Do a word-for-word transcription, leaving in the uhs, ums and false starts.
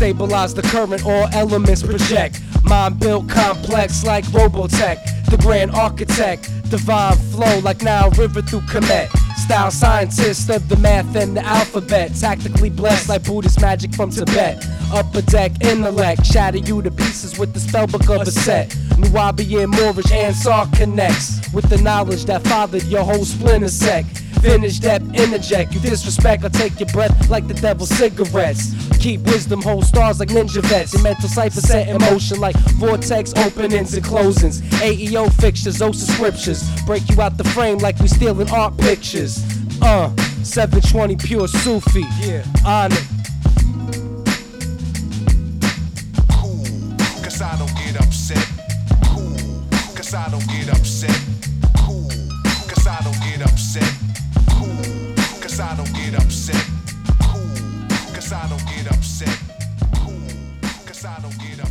stabilize the current, all elements project. Mind built complex like Robotech. The grand architect, divine flow like Nile River through Kemet. Style scientist of the math and the alphabet. Tactically blessed like Buddhist magic from Tibet. Upper deck intellect, shatter you to pieces with the spellbook of a set. Nubian, Moorish, Ansar connects with the knowledge that fathered your whole splinter sect. Finish depth, interject. You disrespect, I'll take your breath like the devil's cigarettes. Keep wisdom, hold stars like ninja vets. Your mental cipher set in motion like vortex openings and closings. A E O fixtures, O subscriptions. Break you out the frame like we stealing art pictures. Uh, seven twenty pure Sufi. Yeah, on it. Cool, cause I don't get upset. Cool, cause I don't get upset. Cool, cause I don't get upset. Cool, cause I don't get upset. Cool, cause I don't get upset. Cool, cause I don't get upset.